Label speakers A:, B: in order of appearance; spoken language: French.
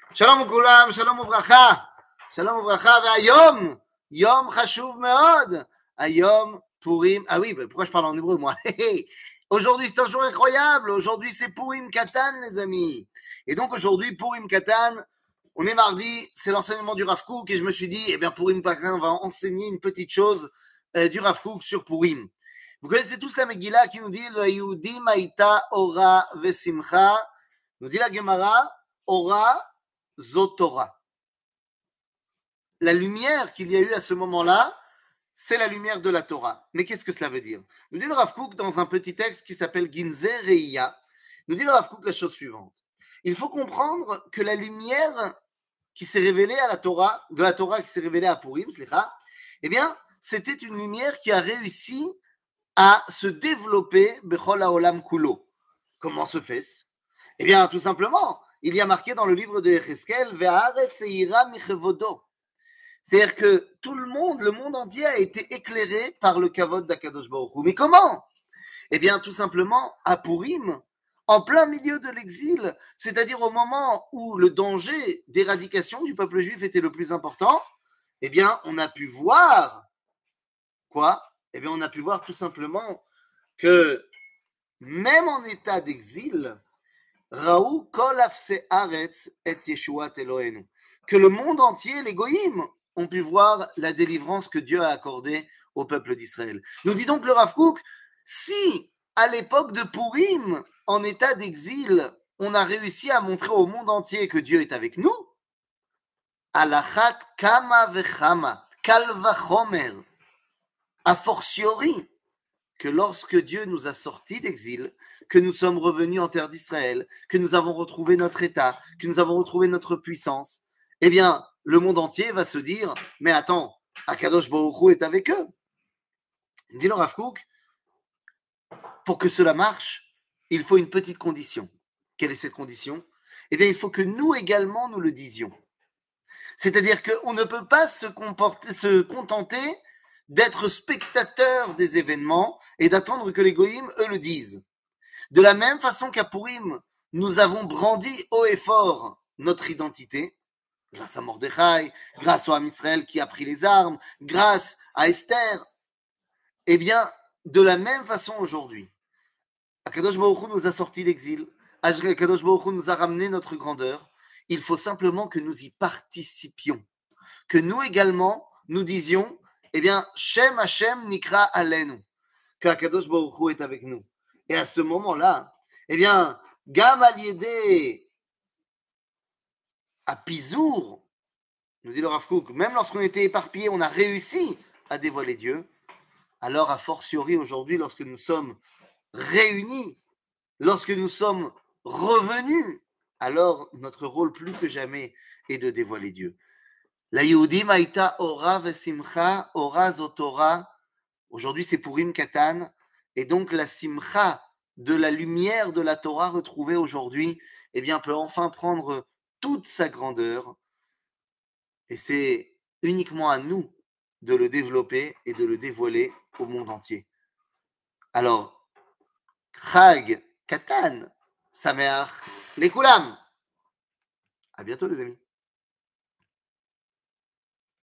A: שלום לכולם, שלום וברכה, שלום וברכה, והיום, יום חשוב מאוד, היום Purim, ah oui, pourquoi je parle en hébreu moi? Aujourd'hui c'est un jour incroyable, aujourd'hui c'est Purim Katan les amis, et donc aujourd'hui Purim Katan, on est mardi, c'est l'enseignement du Rav Kook, et je me suis dit, eh bien Purim Katan, on va enseigner une petite chose du Rav Kook sur Purim. Vous connaissez tous la Megillah qui nous dit, la Yehudim Haïta Ora Vesimcha, nous dit la Gemara, Ora Zotora. La lumière qu'il y a eu à ce moment-là, c'est la lumière de la Torah. Mais qu'est-ce que cela veut dire? Nous dit le Rav Kook dans un petit texte qui s'appelle Ginzer Reiya, nous dit le Rav Kook la chose suivante. Il faut comprendre que la lumière qui s'est révélée à la Torah, de la Torah qui s'est révélée à Purim, eh bien, c'était une lumière qui a réussi à se développer Bechol Haolam Kulo. Comment se fait-ce? Eh bien, tout simplement, il y a marqué dans le livre de Yecheskel, Ve'aretz eira michevodo. C'est-à-dire que tout le monde entier a été éclairé par le kavod d'Akadosh Baruch Hu. Mais comment? Eh bien, tout simplement, à Purim, en plein milieu de l'exil, c'est-à-dire au moment où le danger d'éradication du peuple juif était le plus important, eh bien, on a pu voir, quoi? Eh bien, on a pu voir tout simplement que même en état d'exil, Raou kol afse aretz et Yeshuat Elohenu, que le monde entier, les goïms, ont pu voir la délivrance que Dieu a accordée au peuple d'Israël. Nous dit donc le Rav Kook, si à l'époque de Purim, en état d'exil, on a réussi à montrer au monde entier que Dieu est avec nous, alachat kama vechama, kal vachomer, a fortiori, que lorsque Dieu nous a sortis d'exil, que nous sommes revenus en terre d'Israël, que nous avons retrouvé notre état, que nous avons retrouvé notre puissance, eh bien, le monde entier va se dire, mais attends, Akadosh Baruch Hu est avec eux. Dit le Rav Kook, pour que cela marche, il faut une petite condition. Quelle est cette condition? Eh bien, il faut que nous également nous le disions. C'est-à-dire qu'on ne peut pas se contenter d'être spectateur des événements et d'attendre que les goïms, eux, le disent. De la même façon qu'à Purim, nous avons brandi haut et fort notre identité, grâce à Mordechai, grâce au Ham Israël qui a pris les armes, grâce à Esther. Eh bien, de la même façon aujourd'hui, Akadosh Baruch Hu nous a sortis d'exil, Akadosh Baruch Hu nous a ramené notre grandeur. Il faut simplement que nous y participions, que nous également, nous disions, eh bien, Shem Hashem Nikra Alenu, que Akadosh Baruch Hu est avec nous. Et à ce moment-là, eh bien, Gam Aliédé à Pizour, nous dit le Rav Kook, même lorsqu'on était éparpillés, on a réussi à dévoiler Dieu. Alors, a fortiori aujourd'hui, lorsque nous sommes réunis, lorsque nous sommes revenus, alors notre rôle plus que jamais est de dévoiler Dieu. La Yehudim Haïta Ora Vesimcha, Ora Zotora. Aujourd'hui, c'est Purim Katan. Et donc, la Simcha de la lumière de la Torah retrouvée aujourd'hui, eh bien, peut enfin prendre toute sa grandeur. Et c'est uniquement à nous de le développer et de le dévoiler au monde entier. Alors, Chag Katan, Sameach, les Koulam. À bientôt, les amis.